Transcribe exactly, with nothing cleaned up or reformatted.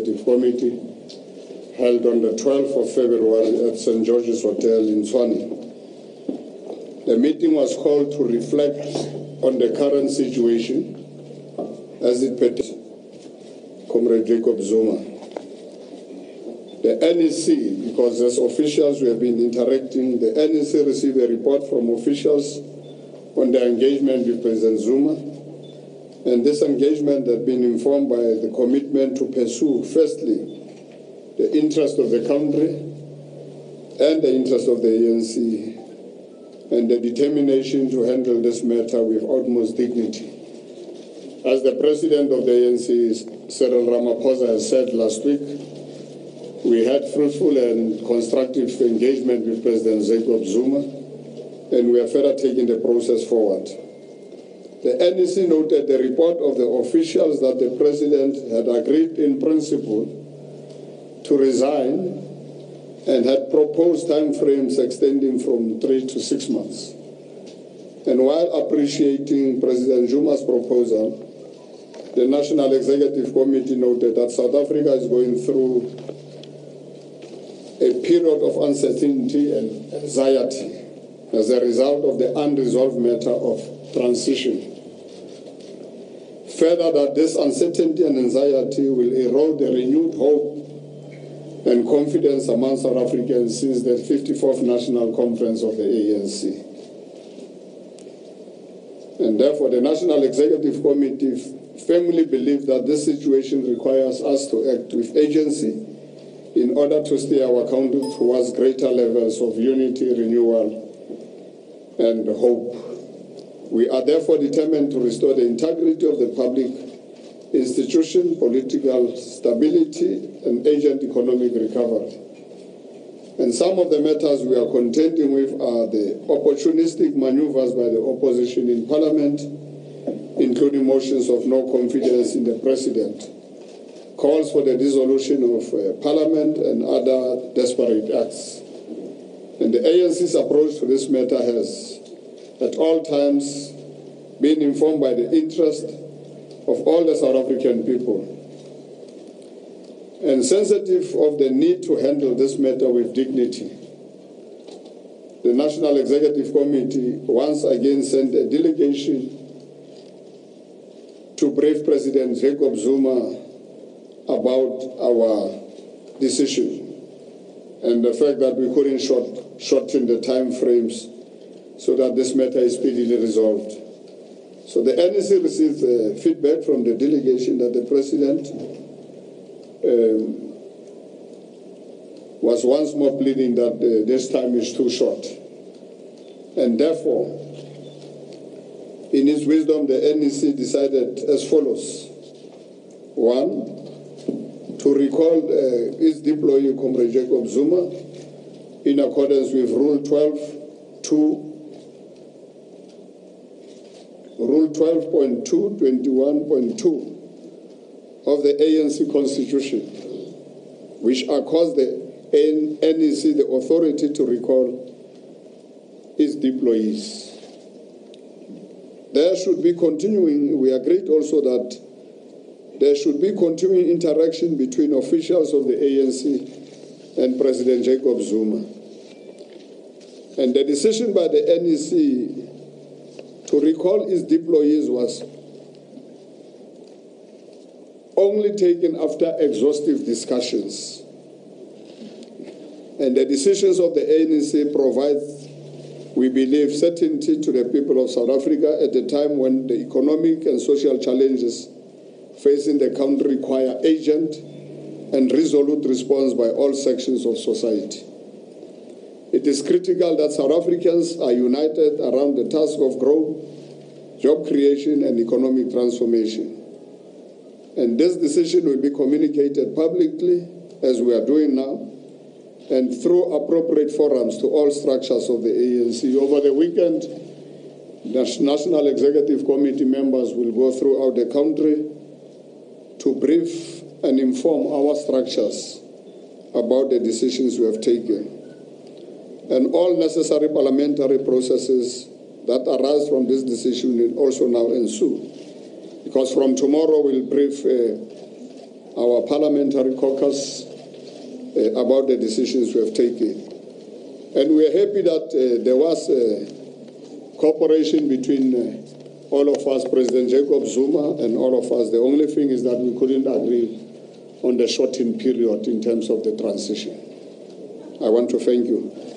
Executive Committee held on the twelfth of February at Saint George's Hotel in Tshwane. The meeting was called to reflect on the current situation as it pertains to Comrade Jacob Zuma. The N E C, because as officials we have been interacting, the N E C received a report from officials on their engagement with President Zuma, and this engagement had been informed by the commitment to pursue, firstly, the interest of the country and the interest of the A N C, and the determination to handle this matter with utmost dignity. As the President of the A N C, Cyril Ramaphosa, has said last week, we had fruitful and constructive engagement with President Jacob Zuma, and we are further taking the process forward. The N E C noted the report of the officials that the President had agreed in principle to resign and had proposed timeframes extending from three to six months. And while appreciating President Zuma's proposal, the National Executive Committee noted that South Africa is going through a period of uncertainty and anxiety as a result of the unresolved matter of transition. Further, that this uncertainty and anxiety will erode the renewed hope and confidence among South Africans since the fifty-fourth National Conference of the A N C. And therefore, the National Executive Committee firmly believes that this situation requires us to act with agency in order to steer our country towards greater levels of unity, renewal, and hope. We are therefore determined to restore the integrity of the public institution, political stability, and agent economic recovery. And some of the matters we are contending with are the opportunistic maneuvers by the opposition in Parliament, including motions of no confidence in the President, calls for the dissolution of uh, Parliament, and other desperate acts. And the A N C's approach to this matter has, at all times, been informed by the interest of all the South African people, and sensitive of the need to handle this matter with dignity. The National Executive Committee once again sent a delegation to brief President Jacob Zuma about our decision and the fact that we couldn't short, shorten the time frames so that this matter is speedily resolved. So the N E C received uh, feedback from the delegation that the President um, was once more pleading that uh, this time is too short. And therefore, in its wisdom, the N E C decided as follows. One, to recall uh, its deployee, Comrade Jacob Zuma, in accordance with Rule twelve point two, Rule twelve point two, twenty-one point two of the A N C Constitution, which accords the N E C the authority to recall its deployees. There should be continuing, we agreed also that there should be continuing interaction between officials of the A N C and President Jacob Zuma. And the decision by the N E C to recall its deployees was only taken after exhaustive discussions. And the decisions of the N E C provide, we believe, certainty to the people of South Africa at a time when the economic and social challenges facing the country require urgent and resolute response by all sections of society. It is critical that South Africans are united around the task of growth, job creation, and economic transformation. And this decision will be communicated publicly, as we are doing now, and through appropriate forums to all structures of the A N C. Over the weekend, the National Executive Committee members will go throughout the country to brief and inform our structures about the decisions we have taken. And all necessary parliamentary processes that arise from this decision will also now ensue. Because from tomorrow we'll brief uh, our parliamentary caucus uh, about the decisions we have taken. And we are happy that uh, there was uh, cooperation between uh, all of us, President Jacob Zuma and all of us. The only thing is that we couldn't agree on the shortened period in terms of the transition. I want to thank you.